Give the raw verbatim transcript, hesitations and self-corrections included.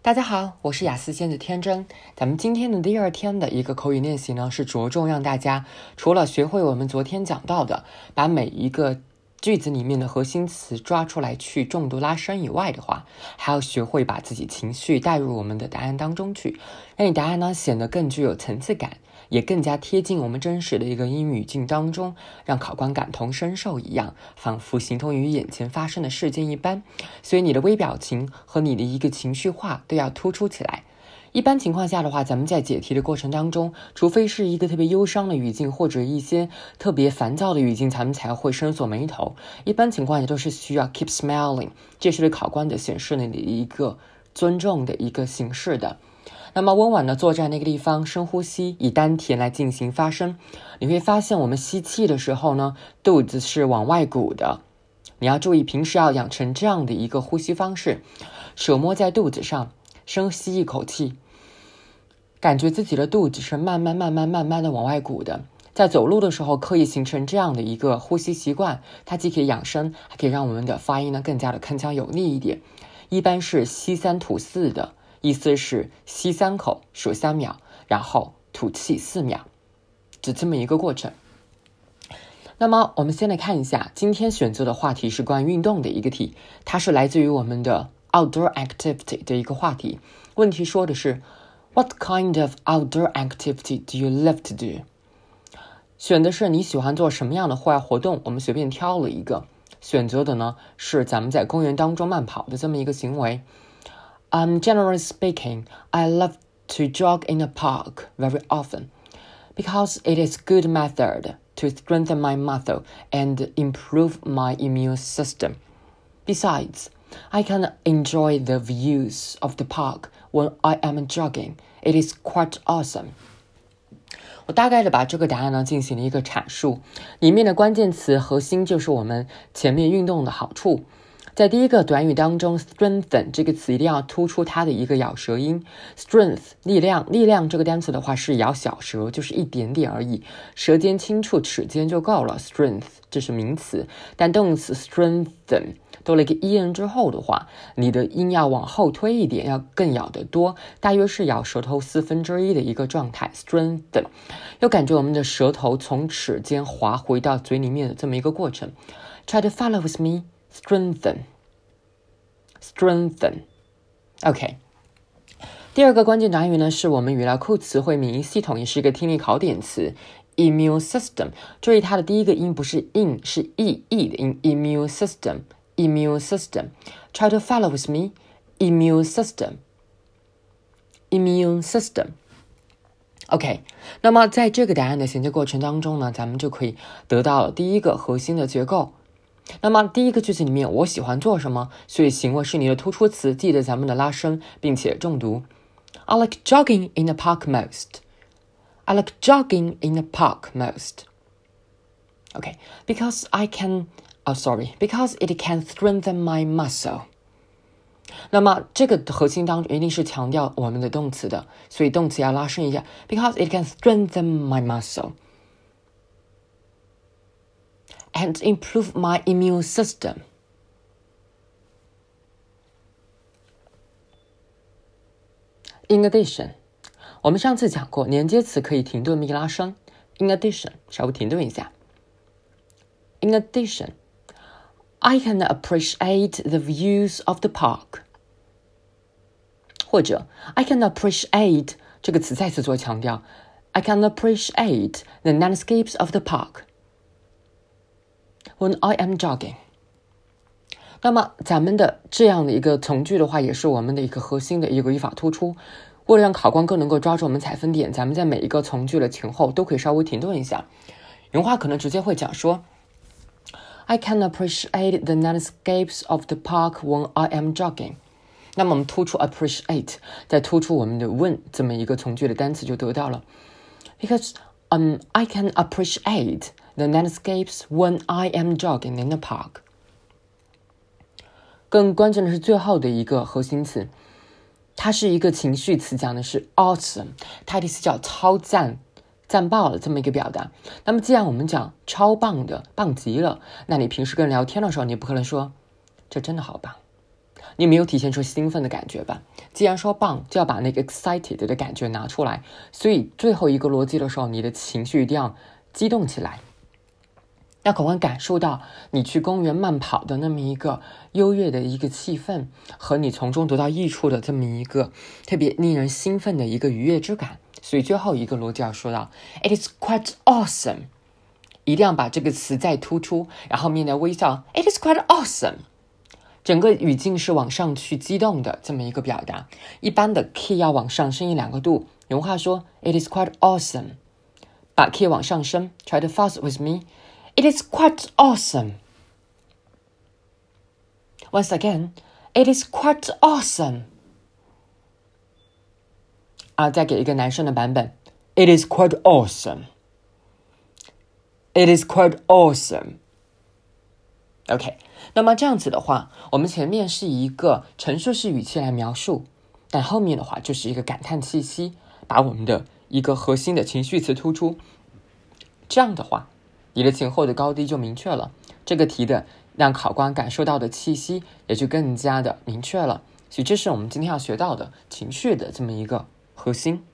大家好，我是雅思仙子天真。咱们今天的第二天的一个口语练习呢，是着重让大家除了学会我们昨天讲到的，把每一个句子里面的核心词抓出来去重读拉伸以外的话，还要学会把自己情绪带入我们的答案当中去，让你答案呢显得更具有层次感，也更加贴近我们真实的一个英语语境当中，让考官感同身受一样，仿佛形同于眼前发生的事件一般。所以你的微表情和你的一个情绪化都要突出起来。一般情况下的话，咱们在解题的过程当中，除非是一个特别忧伤的语境，或者一些特别烦躁的语境，咱们才会深锁眉头。一般情况下都是需要 keep smiling， 这是对考官的显示你的一个尊重的一个形式的。那么温婉的坐在那个地方，深呼吸，以丹田来进行发声。你会发现我们吸气的时候呢，肚子是往外鼓的。你要注意平时要养成这样的一个呼吸方式，手摸在肚子上，深吸一口气，感觉自己的肚子是慢慢慢慢慢慢的往外鼓的。在走路的时候刻意形成这样的一个呼吸习惯，它既可以养生，还可以让我们的发音呢更加的铿锵有力一点。一般是吸三吐四的，意思是吸三口数三秒，然后吐气四秒，就这么一个过程。那么我们先来看一下，今天选择的话题是关于运动的一个题，它是来自于我们的 outdoor activity 的一个话题。问题说的是 What kind of outdoor activity do you love to do？ 选的是你喜欢做什么样的户外活动，我们随便挑了一个，选择的呢是咱们在公园当中慢跑的这么一个行为。Um, generally speaking, I love to jog in a park very often because it is a good method to strengthen my muscle and improve my immune system. Besides, I can enjoy the views of the park when I am jogging. It is quite awesome. 我大概的把这个答案呢进行了一个阐述，里面的关键词核心就是我们前面运动的好处。在第一个短语当中 strengthen 这个词一定要突出它的一个咬舌音。 strength 力量，力量这个单词的话是咬小舌，就是一点点而已，舌尖轻触齿间就够了。 strength 这是名词，但动词 strengthen 多了一个 en 之后的话，你的音要往后推一点，要更咬得多，大约是咬舌头四分之一的一个状态。 strengthen 又感觉我们的舌头从齿间滑回到嘴里面的这么一个过程。 Try to follow with me. Strengthen, strengthen. OK. 第二个关键短语呢，是我们语料库词汇免疫系统，也是一个听力考点词 immune system。 注意它的第一个音不是 in， 是 e e 的音。 immune system, immune system. Try to follow with me. Immune system, immune system. OK， 那么在这个答案的衔接过程当中呢，咱们就可以得到第一个核心的结构。那么第一个句子里面，我喜欢做什么，所以行为是你的突出词，记得咱们的拉伸，并且重读。I like jogging in the park most. I like jogging in the park most. Okay, because I can, oh sorry, because it can strengthen my muscle. 那么这个核心当中一定是强调我们的动词的，所以动词要拉伸一下 because it can strengthen my muscle.And improve my immune system. In addition, 我们上次讲过，连接词可以停顿并拉伸。In addition, 稍微停顿一下。In addition, I can appreciate the views of the park. 或者 I can appreciate 这个词再次做强调 I can appreciate the landscapes of the park.When I am jogging. 那么咱们的这样的一个从句的话，也是我们的一个核心的一个语法突出。为了让考官更能够抓住我们采分点，咱们在每一个从句的前后都可以稍微停顿一下。原话可能直接会讲说 I can appreciate the landscapes of the park when I am jogging. 那么我们突出 appreciate， 再突出我们的 when 这么一个从句的单词就得到了。Because um, I can appreciate the landscapes when I am jogging in the park. 更关键的是最后的一个核心词，它是一个情绪词，讲的是 awesome， 它的意思叫超赞、赞爆了这么一个表达。那么既然我们讲超棒的、棒极了，那你平时跟人聊天的时候，你不可能说这真的好棒， 你没有体现出兴奋的感觉吧？既然说棒，就要把那个 excited 的感觉拿出来。所以最后一个逻辑的时候，你的情绪一定要激动起来。那口官感受到你去公园慢跑的那么一个优越的一个气氛，和你从中得到益处的这么一个特别令人兴奋的一个愉悦之感。所以最后一个逻辑要说到 It is quite awesome， 一定要把这个词再突出，然后面带微笑 It is quite awesome， 整个语境是往上去激动的这么一个表达。一般的 key 要往上升一两个度，有话说 It is quite awesome， 把 key 往上升 Try to fast with me It is quite awesome. Once again, it is quite awesome. 啊，再给一个男生的版本 It is quite awesome. It is quite awesome. OK， 那么这样子的话，我们前面是一个陈述式语气来描述，但后面的话就是一个感叹气息，把我们的一个核心的情绪词突出。这样的话，你的前后的高低就明确了，这个题的让考官感受到的气息也就更加的明确了。所以这是我们今天要学到的情绪的这么一个核心。